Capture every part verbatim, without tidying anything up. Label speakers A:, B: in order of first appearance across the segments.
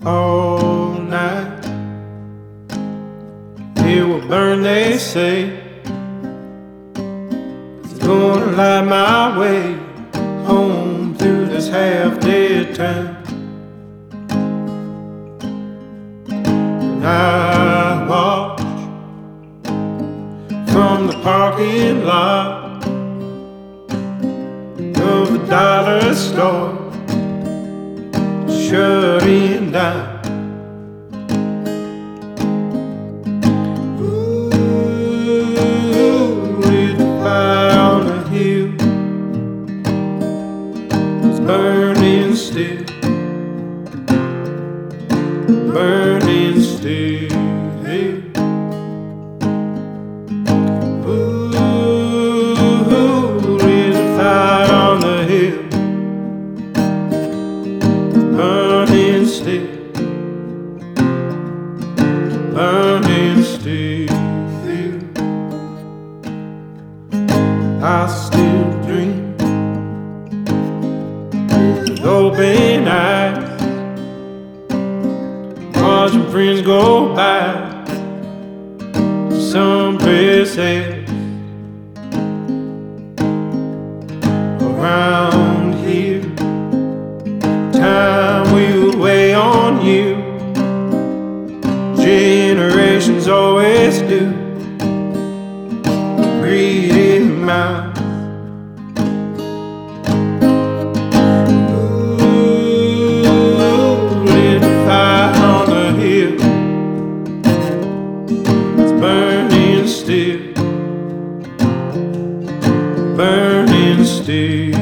A: all night. It will burn, they say. It's gonna light my way home through this half-dead town. And I watch from the parking lot of the dollar store, shutting down. Ooh, with the fire on the hill, it's burning still, burning still. Ooh, with the fire on the hill, burning still, burning still. I still dream with open eyes, watching friends go by someplace else. Around here, time will weigh on you. Generations always do. Greedy mouth. Ooh, lit the fire on the hill, it's burning still, burning still.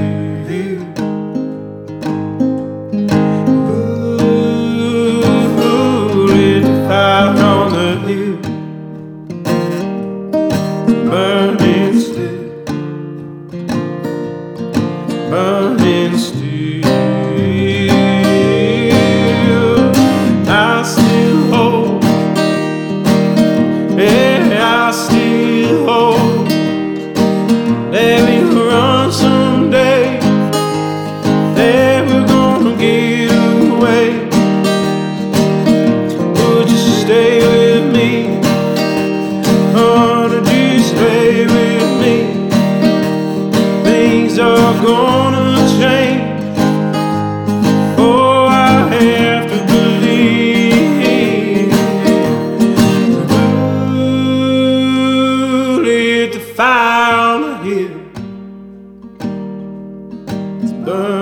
A: Ooh, lit the fire on the hill, burning still, burning still. I still hope, yeah, I still hope that we'll run someday, that we're gonna get away. Would you stay with me, or did you stay with me? Things are gonna change. Oh, I have to believe. Ooh, lit the fire on the hill, it's burning.